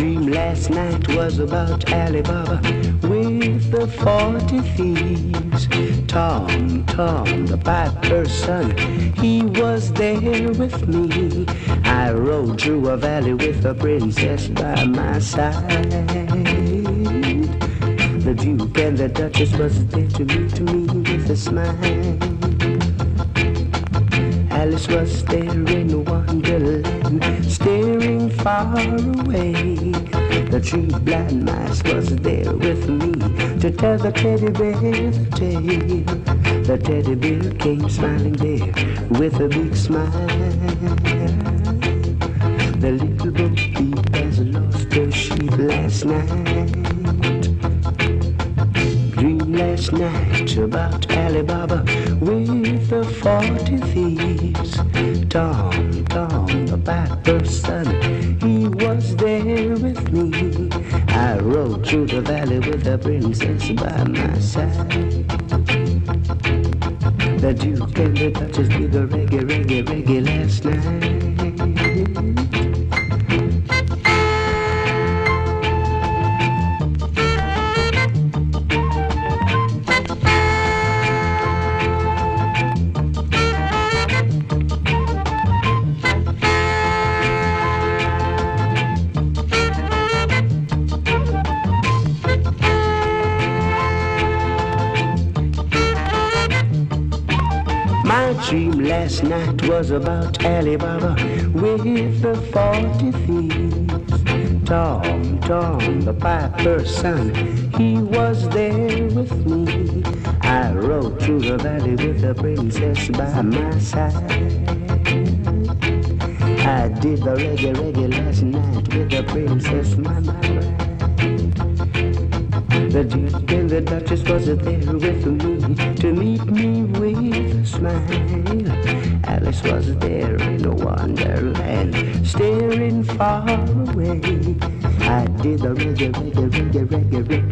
dream last night was about Alibaba with the 40 thieves. Tom, the piper's son, he was there with me. I rode through a valley with a princess by my side. The Duke and the Duchess was there to meet me with a smile. Alice was there in Wonderland, staring far away. The tree blind mice was there with me to tell the teddy bear the tale. The teddy bear came smiling there with a big smile. The little bo peep has lost her sheep last night. Dream last night about Alibaba with the 40 thieves. Tom, the piper's son, he was there with me. I rode through the valley with the princess by my side. The Duke and the Duchess did a reggae last night. Dream last night was about Alibaba with the 40 thieves. Tom, the piper's son, he was there with me. I rode through the valley with the princess by my side. I did the reggae last night with the princess by my right. The Duke and the Duchess was there with me to meet me with a smile. Alice was there in a Wonderland, staring far away. I did the reggae